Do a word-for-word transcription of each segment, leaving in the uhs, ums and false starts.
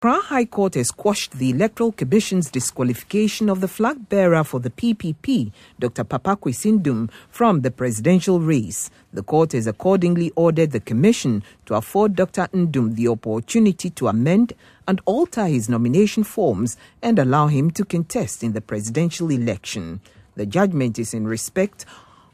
Accra High Court has quashed the Electoral Commission's disqualification of the flag bearer for the P P P, Doctor Papa Kwesi Ndum, from the presidential race. The court has accordingly ordered the Commission to afford Doctor Ndum the opportunity to amend and alter his nomination forms and allow him to contest in the presidential election. The judgment is in respect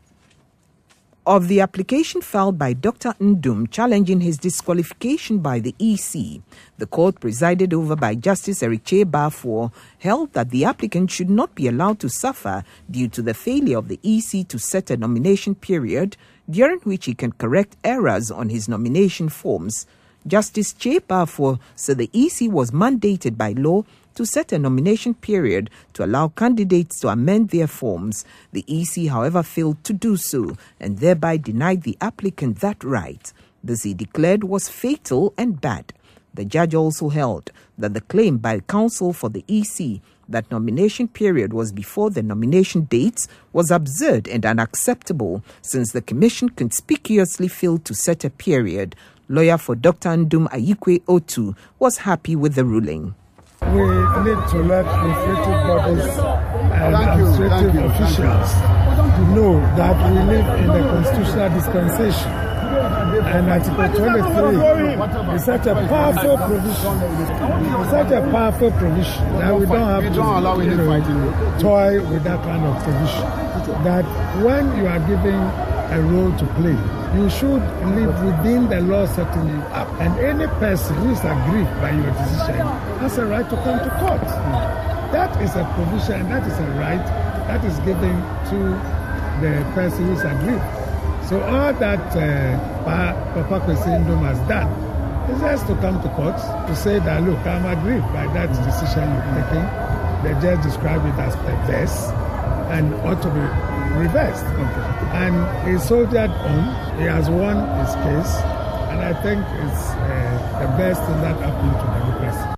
of the application filed by Doctor Ndum challenging his disqualification by the E C. The court, presided over by Justice Erichie Bafo, held that the applicant should not be allowed to suffer due to the failure of the E C to set a nomination period during which he can correct errors on his nomination forms. Justice Che Bafo said the E C was mandated by law to set a nomination period to allow candidates to amend their forms. The E C, however, failed to do so and thereby denied the applicant that right. This, he declared, was fatal and bad. The judge also held that the claim by counsel for the E C that nomination period was before the nomination dates was absurd and unacceptable, since the Commission conspicuously failed to set a period. Lawyer for Doctor Ndum, Ayikwe Otu, was happy with the ruling. We need to let legislative bodies and administrative officials to know that we live in a constitutional dispensation. And Article twenty-three is such a powerful provision, it's such a powerful provision that we don't have to you know, toy with that kind of provision. That when you are giving a role to play, you should live within the law setting you up. And any person who is aggrieved by your decision has a right to come to court. That is a provision, and that is a right that is given to the person who is aggrieved. So all that uh, Papa Kwesi Ndum has done is just to come to court to say that, look, I'm aggrieved by that decision you've taken. The judge described it as perverse and ought to be reversed. Okay. And he soldiered on. He has won his case, and I think it's uh, the best thing that happened to democracy.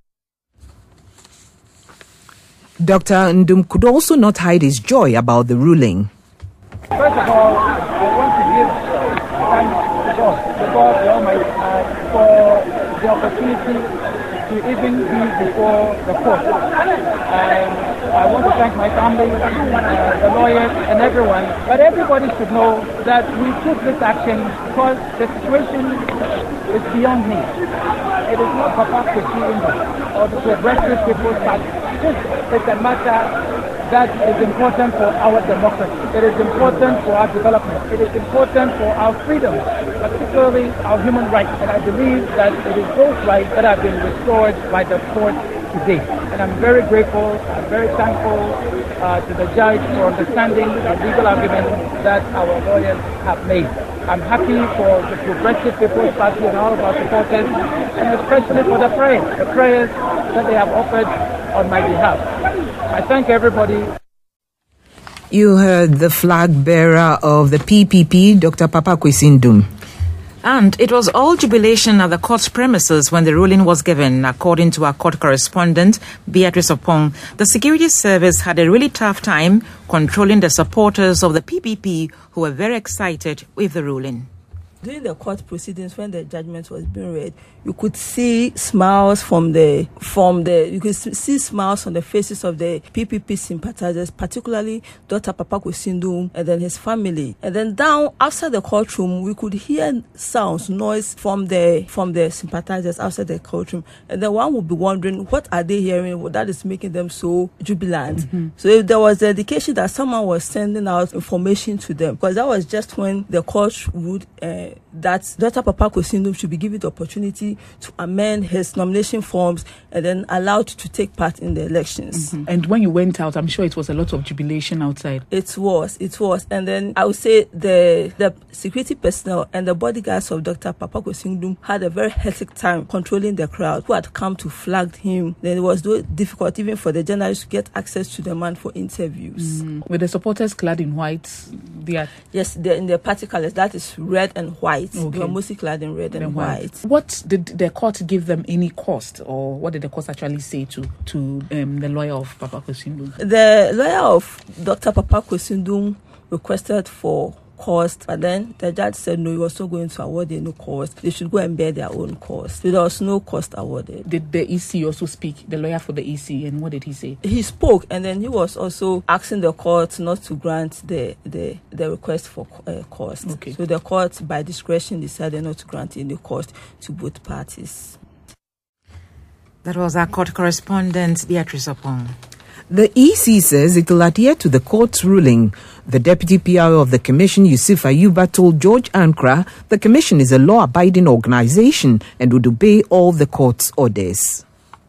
Doctor Ndum could also not hide his joy about the ruling. First of all, I want to give thanks to God, to God the Almighty, uh, for the opportunity to even be before the court. And I want to thank my family, uh, the lawyers, and everyone. But everybody should know that we took this action because the situation is beyond me. It is not Papa Kwesi Ndum or the Progressive People's Party. This is a matter that is important for our democracy. It is important for our development. It is important for our freedoms, particularly our human rights. And I believe that it is those rights that have been restored by the court today. And I'm very grateful, I'm very thankful uh, to the judge for understanding the legal arguments that our lawyers have made. I'm happy for the Progressive People's Party and all of our supporters, and especially for the prayers, the prayers that they have offered on my behalf. I thank everybody. You heard the flag bearer of the P P P, Doctor Papa Kwesi Ndum. And it was all jubilation at the court's premises when the ruling was given. According to our court correspondent, Beatrice Opong, the security service had a really tough time controlling the supporters of the P P P who were very excited with the ruling. During the court proceedings, when the judgment was being read, you could see smiles from the from the you could see smiles on the faces of the P P P sympathizers, particularly Doctor Papa Kwesi Ndum and then his family. And then down outside the courtroom, we could hear sounds, noise from the from the sympathizers outside the courtroom. And then one would be wondering, what are they hearing that is making them so jubilant? Mm-hmm. So if there was the indication that someone was sending out information to them, because that was just when the court would. Uh, that Doctor Papa Kwesi Ndum should be given the opportunity to amend his nomination forms and then allowed to take part in the elections. Mm-hmm. And when you went out, I'm sure it was a lot of jubilation outside. It was, it was. And then I would say the the security personnel and the bodyguards of Doctor Papa Kwesi Ndum had a very hectic time controlling the crowd who had come to flag him. Then it was difficult even for the journalists to get access to the man for interviews. Mm-hmm. With the supporters clad in white? They are... Yes, they're in the party colors. That is red and white. Okay. They were mostly clad in red and, and white. white. What did the court give them any cost, or what did the court actually say to to um, the lawyer of Papa Kwesi Ndum? The lawyer of Doctor Papa Kwesi Ndum requested for cost. But then the judge said no, he was not going to award any cost. They should go and bear their own cost. So there was no cost awarded. Did the E C also speak, the lawyer for the E C, and what did he say? He spoke, and then he was also asking the court not to grant the the, the request for uh, cost. Okay. So the court, by discretion, decided not to grant any cost to both parties. That was our court correspondent, Beatrice Opong. The E C says it will adhere to the court's ruling. The Deputy P R O of the Commission, Yusuf Ayuba, told George Ankra the Commission is a law-abiding organization and would obey all the court's orders.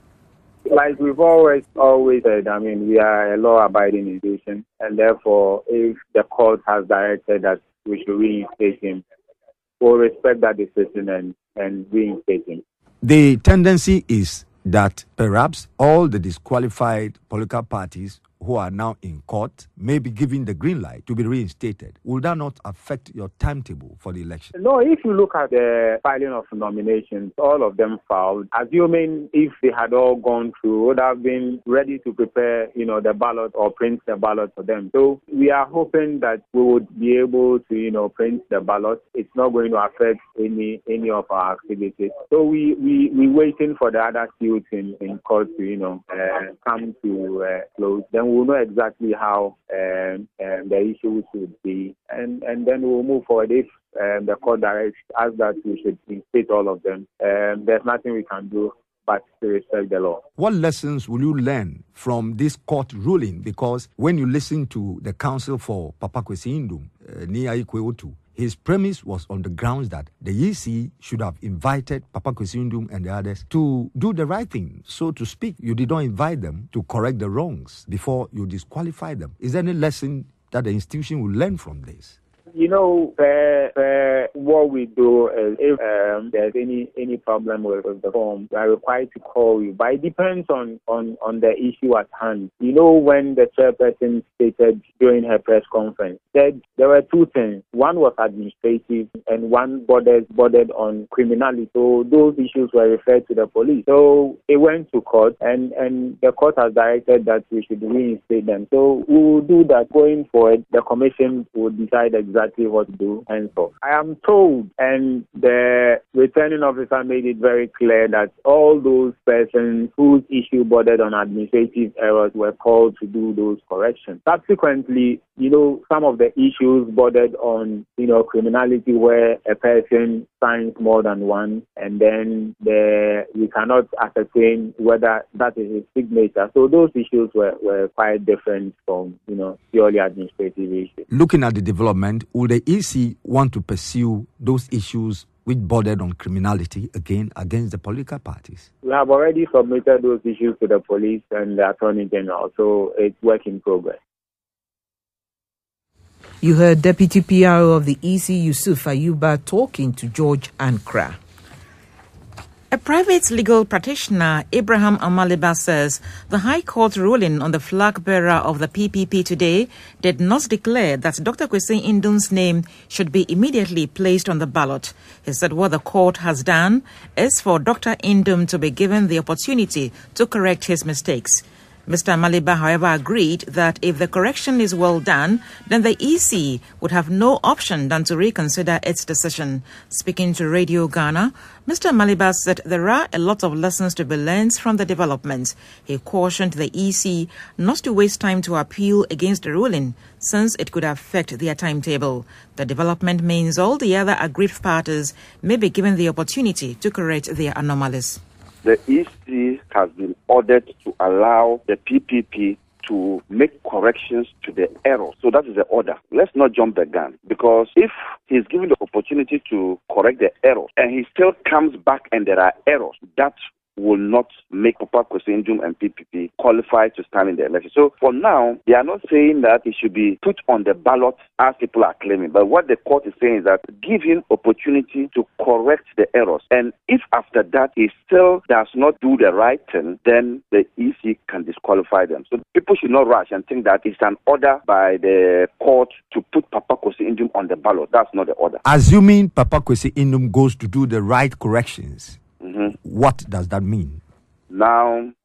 Like we've always always said, I mean, we are a law-abiding institution, and therefore, if the court has directed that we should reinstate him, we'll respect that decision and, and reinstate him. The tendency is that perhaps all the disqualified political parties who are now in court may be given the green light to be reinstated. Will that not affect your timetable for the election? No, if you look at the filing of nominations, all of them filed. Assuming if they had all gone through, would have been ready to prepare, you know, the ballot or print the ballot for them. So we are hoping that we would be able to, you know, print the ballot. It's not going to affect any any of our activities. So we we we waiting for the other suits in, in court to, you know, uh, come to uh, close. Then we'll know exactly how um, um, the issues would be, and, and then we'll move forward. If um, the court directs us that we should instate all of them, um, there's nothing we can do but to respect the law. What lessons will you learn from this court ruling? Because when you listen to the counsel for Papa Kwesi Nduom, uh, Nia Ikwe-Otu, his premise was on the grounds that the E C should have invited Papa Kwesi Nduom and the others to do the right thing. So to speak, you did not invite them to correct the wrongs before you disqualify them. Is there any lesson that the institution will learn from this? You know, uh, uh, what we do is if um, there's any any problem with, with the form, we are required to call you. But it depends on, on, on the issue at hand. You know, when the chairperson stated during her press conference, said there were two things. One was administrative and one bordered, bordered on criminality. So those issues were referred to the police. So it went to court, and, and the court has directed that we should reinstate them. So we will do that going forward. The commission will decide exactly exactly what to do and so. I am told, and the returning officer made it very clear, that all those persons whose issue bordered on administrative errors were called to do those corrections. Subsequently, you know, some of the issues bordered on, you know, criminality where a person signs more than one, and then the, we cannot ascertain whether that is his signature. So those issues were, were quite different from, you know, purely administrative issues. Looking at the development, would the E C want to pursue those issues which bordered on criminality again against the political parties? We have already submitted those issues to the police and the Attorney General, so it's work in progress. You heard Deputy P R O of the E C, Yusuf Ayuba, talking to George Ankra. A private legal practitioner, Abraham Amaliba, says the High Court ruling on the flag bearer of the P P P today did not declare that Doctor Kwesi Nduom's name should be immediately placed on the ballot. He said what the court has done is for Doctor Nduom to be given the opportunity to correct his mistakes. Mister Amaliba, however, agreed that if the correction is well done, then the E C would have no option than to reconsider its decision. Speaking to Radio Ghana, Mister Amaliba said there are a lot of lessons to be learned from the developments. He cautioned the E C not to waste time to appeal against the ruling, since it could affect their timetable. The development means all the other aggrieved parties may be given the opportunity to correct their anomalies. The E C has been ordered to allow the P P P to make corrections to the errors. So that is the order. Let's not jump the gun, because if he's given the opportunity to correct the errors and he still comes back and there are errors, that will not make Papa Kwesi Nduom and P P P qualify to stand in the election. So for now, they are not saying that it should be put on the ballot as people are claiming. But what the court is saying is that give him opportunity to correct the errors. And if after that he still does not do the right thing, then the E C can disqualify them. So people should not rush and think that it's an order by the court to put Papa Kwesi Nduom on the ballot. That's not the order. Assuming Papa Kwesi Nduom goes to do the right corrections, Mm-hmm. what does that mean? Now,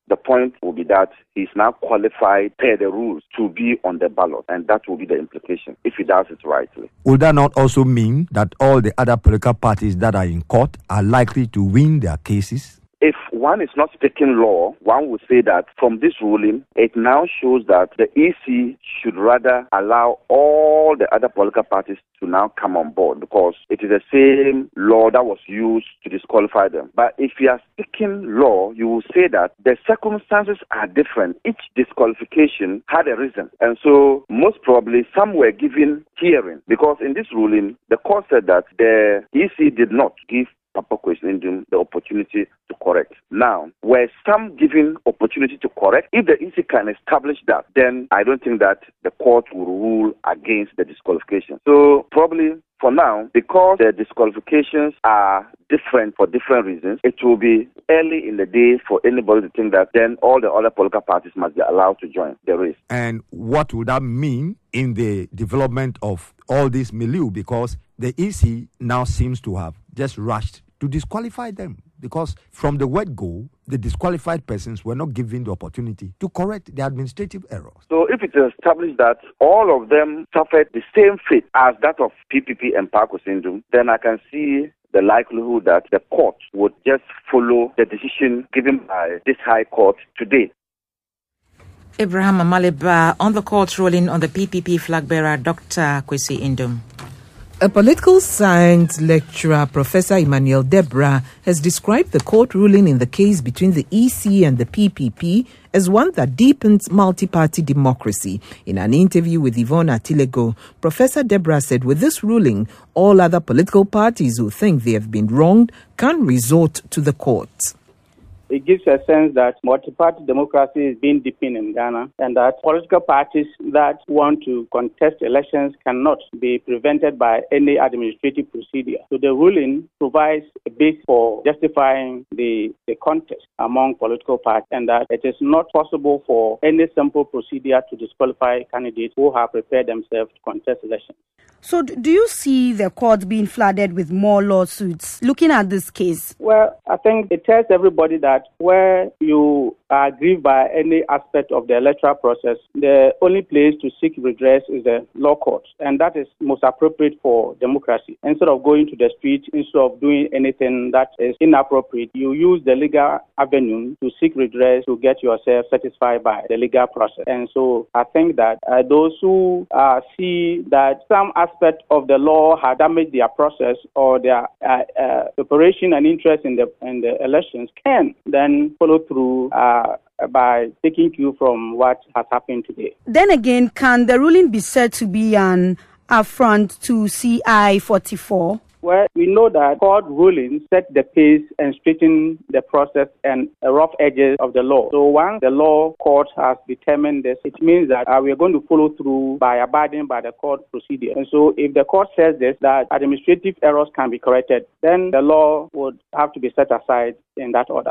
the point will be that he's now qualified per the rules to be on the ballot, and that will be the implication if he does it rightly. Would that not also mean that all the other political parties that are in court are likely to win their cases? If one is not speaking law, one would say that from this ruling, it now shows that the E C should rather allow all the other political parties to now come on board, because it is the same law that was used to disqualify them. But if you are speaking law, you will say that the circumstances are different. Each disqualification had a reason. And so most probably some were given hearing, because in this ruling, the court said that the E C did not give Papa Kwesi Nduom the opportunity to correct. Now, were some given opportunity to correct? If the E C can establish that, then I don't think that the court will rule against the disqualification. So probably for now, because the disqualifications are different for different reasons, it will be early in the day for anybody to think that then all the other political parties must be allowed to join the race. And what would that mean in the development of all this milieu? Because the E C now seems to have just rushed to disqualify them, because from the word go, the disqualified persons were not given the opportunity to correct the administrative errors. So if it is established that all of them suffered the same fate as that of P P P and Papa Kwesi Nduom, then I can see the likelihood that the court would just follow the decision given by this High Court today. Abraham Amaliba on the court ruling on the P P P flag bearer, Doctor Kwesi Nduom. A political science lecturer, Professor Emmanuel Deborah, has described the court ruling in the case between the E C and the P P P as one that deepens multi-party democracy. In an interview with Yvonne Atilego, Professor Deborah said with this ruling, all other political parties who think they have been wronged can resort to the courts. It gives a sense that multi-party democracy is being deepened in Ghana, and that political parties that want to contest elections cannot be prevented by any administrative procedure. So the ruling provides a base for justifying the, the contest among political parties, and that it is not possible for any simple procedure to disqualify candidates who have prepared themselves to contest elections. So do you see the court being flooded with more lawsuits looking at this case? Well, I think it tells everybody that where you are aggrieved by any aspect of the electoral process, the only place to seek redress is the law court, and that is most appropriate for democracy. Instead of going to the street, instead of doing anything that is inappropriate, you use the legal avenue to seek redress to get yourself satisfied by the legal process. And so I think that uh, those who uh, see that some aspect of the law have damaged their process or their uh, uh, preparation and interest in the in the elections can then follow through uh, by taking cue from what has happened today. Then again, can the ruling be said to be an affront to C I forty-four? Well, we know that court rulings set the pace and straighten the process and the rough edges of the law. So once the law court has determined this, it means that uh, we are going to follow through by abiding by the court procedure. And so if the court says this, that administrative errors can be corrected, then the law would have to be set aside in that order.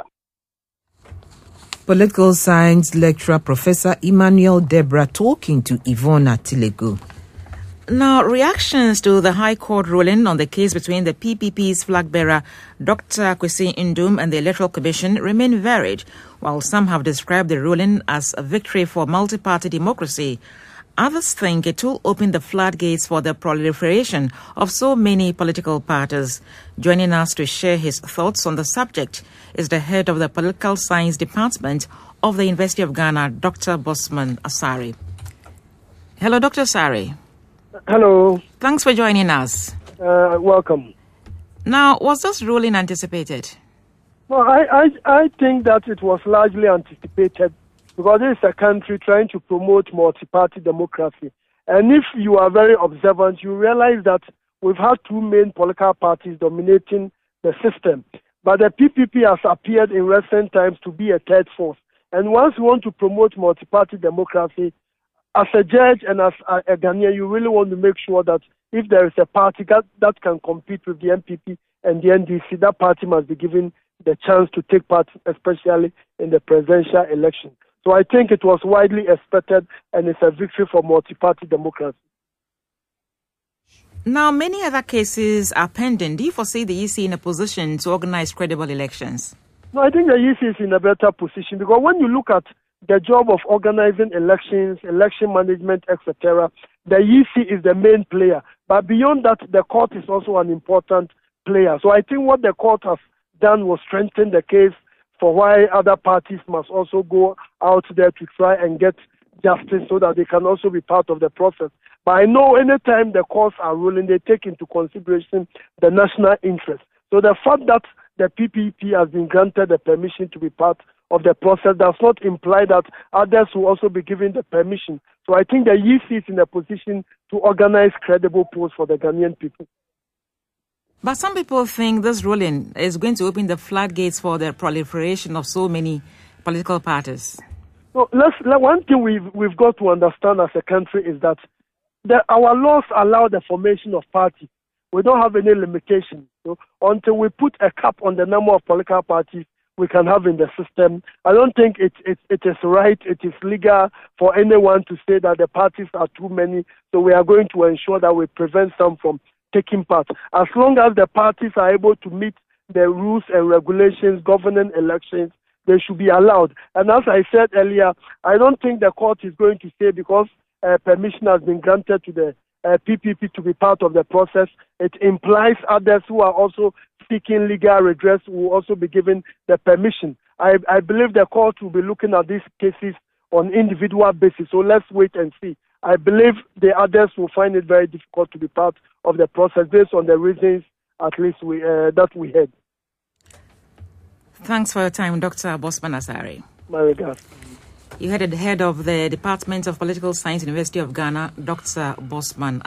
Political science lecturer Professor Emmanuel Deborah talking to Yvonne Atilego. Now, reactions to the High Court ruling on the case between the P P P's flag bearer, Doctor Kwesi Nduom, and the Electoral Commission remain varied, while some have described the ruling as a victory for multi-party democracy. Others think it will open the floodgates for the proliferation of so many political parties. Joining us to share his thoughts on the subject is the head of the Political Science Department of the University of Ghana, Doctor Bosman Asare. Hello, Doctor Asare. Hello. Thanks for joining us. Uh, welcome. Now, was this ruling anticipated? Well, I, I, I think that it was largely anticipated because this is a country trying to promote multi-party democracy. And if you are very observant, you realize that we've had two main political parties dominating the system. But the P P P has appeared in recent times to be a third force. And once you want to promote multi-party democracy, as a judge and as a, a Ghanaian, you really want to make sure that if there is a party that, that can compete with the M P P and the N D C, that party must be given the chance to take part, especially in the presidential election. So I think it was widely expected, and it's a victory for multi-party democracy. Now, many other cases are pending. Do you foresee the E C in a position to organize credible elections? No, I think the E C is in a better position because when you look at the job of organizing elections, election management, et cetera, the E C is the main player. But beyond that, the court is also an important player. So I think what the court has done was strengthen the case for why other parties must also go out there to try and get justice so that they can also be part of the process. But I know anytime the courts are ruling, they take into consideration the national interest. So the fact that the P P P has been granted the permission to be part of the process does not imply that others will also be given the permission. So I think the E C is in a position to organize credible polls for the Ghanaian people. But some people think this ruling is going to open the floodgates for the proliferation of so many political parties. So let's, one thing we've, we've got to understand as a country is that the, our laws allow the formation of parties. We don't have any limitation. So until we put a cap on the number of political parties we can have in the system, I don't think it, it, it is right, it is legal for anyone to say that the parties are too many. So we are going to ensure that we prevent some from taking part. As long as the parties are able to meet the rules and regulations governing elections, they should be allowed. And as I said earlier, I don't think the court is going to say because uh, permission has been granted to the uh, P P P to be part of the process, it implies others who are also seeking legal redress will also be given the permission. I, I believe the court will be looking at these cases on individual basis. So let's wait and see. I believe the others will find it very difficult to be part of the process based on the reasons at least we uh, that we had. Thanks for your time, Doctor Bosman Asare. My regards. You heard the head of the Department of Political Science, University of Ghana, Doctor Bosman